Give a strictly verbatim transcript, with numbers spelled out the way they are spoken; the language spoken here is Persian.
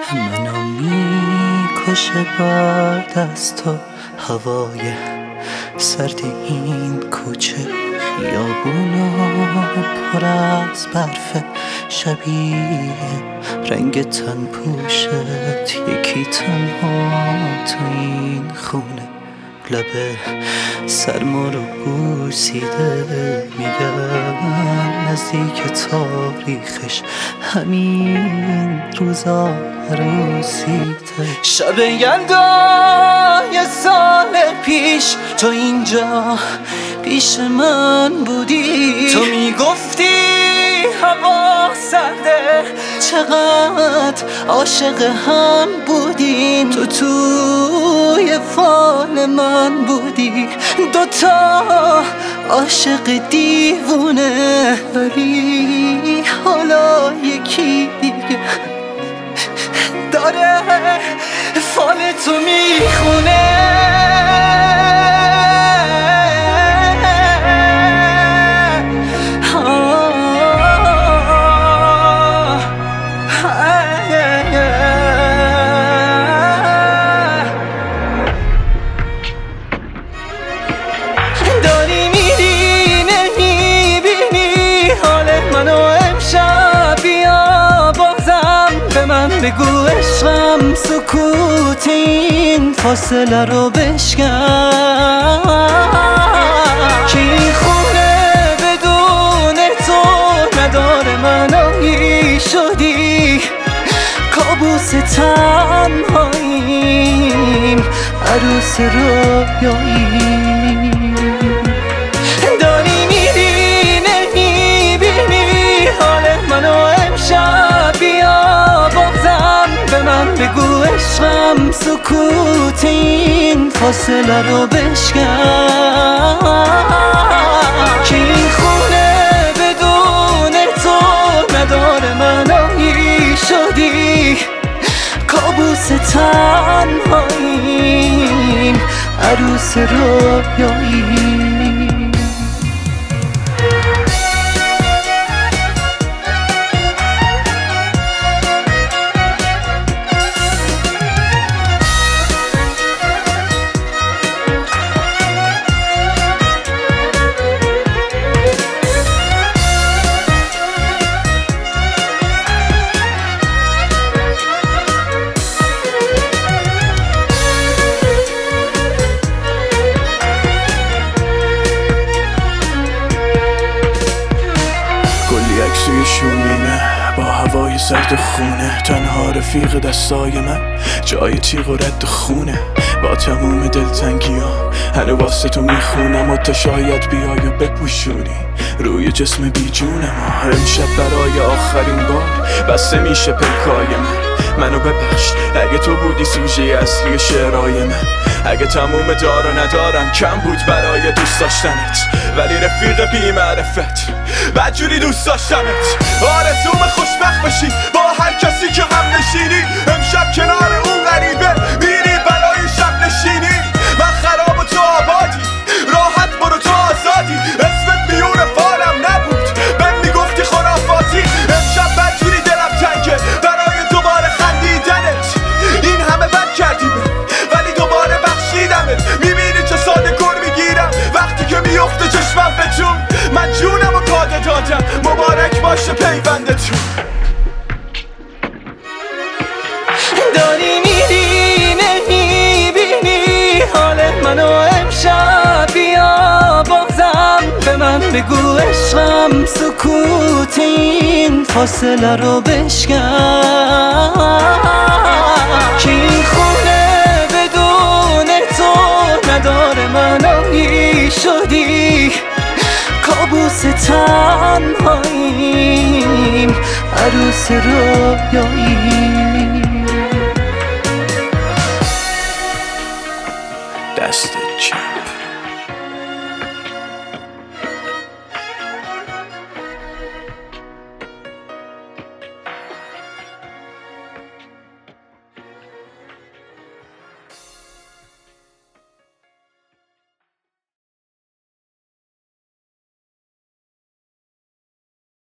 منو میکشه باد از تو هوای سرد این کوچه، خیابونا پر از برف، شبیه رنگ تن پوشت، یکی تنها تو این خونه، لبه سرما رو بوسیده، میگن نزدیک تاریخش همین روزا عروسیته. شب یلدا یه سال پیش تو اینجا پیش من بودی، تو میگفتی هوا سرده، چقدر عاشق هم بودیم، تو توی فال من بودی، دوتا عاشق دیوونه، ولی حالا یکی دیگه داره فال تو میخونه. داری میری نمیبینی حال منو امشب، بیا بازم به من بگو عشقم، سکوت این فاصله رو بشکن، که این خونه بدون تو نداره منایی، شدی کابوس تنهاییم، عروس رویایی. داری میری نمیبینی حال منو امشب، بیا بازم به من بگو عشقم، سکوت این فاصله رو بشکن، که این خونه بدون تو نداره منایی، شدی کابوس تنهاییم، عروس رویایی. عکسوی شومینه با هوای سرد خونه، تنها رفیق دستای من جای تیغ و رد خونه، با تموم دلتنگیام هنو واسه تو میخونم، و تا شاید بیای و بپوشونی روی جسم بی جونم. امشب برای آخرین بار بسته میشه پیکای من، منو ببخش اگه تو بودی سوژه اصلی شعرهای من، اگه تموم دار و ندارم کم بود برای دوست داشتنت، ولی رفیق بی معرفت بدجوری دوست داشتنت. آرزوم خوشبخت بشی با هر کسی که هم نشینی، امشب کنار اون غریبه میری برای شب نشینی، من خراب و تو آبادی، راحت برو تو آزادی، اسمت میون فالم نبود بهم میگفتی خرافاتی، امشب بدجوری دلم تنگه برای دوباره خندیدنت، این همه بد کردیمه ولی دوباره بخشیدمت، میبینی چه ساده کن میگیرم وقتی که میفته چشمم به جون، من جونم و کاده دادم، مبارک باشه پیوندتون. داری میری نمیبینی حال منو امشب، بیا بازم به من بگو عشقم، سکوت این فاصله رو بشکن، که این خونه بدون تو نداره منایی، شدی کابوس تنهاییم، عروس رویایی.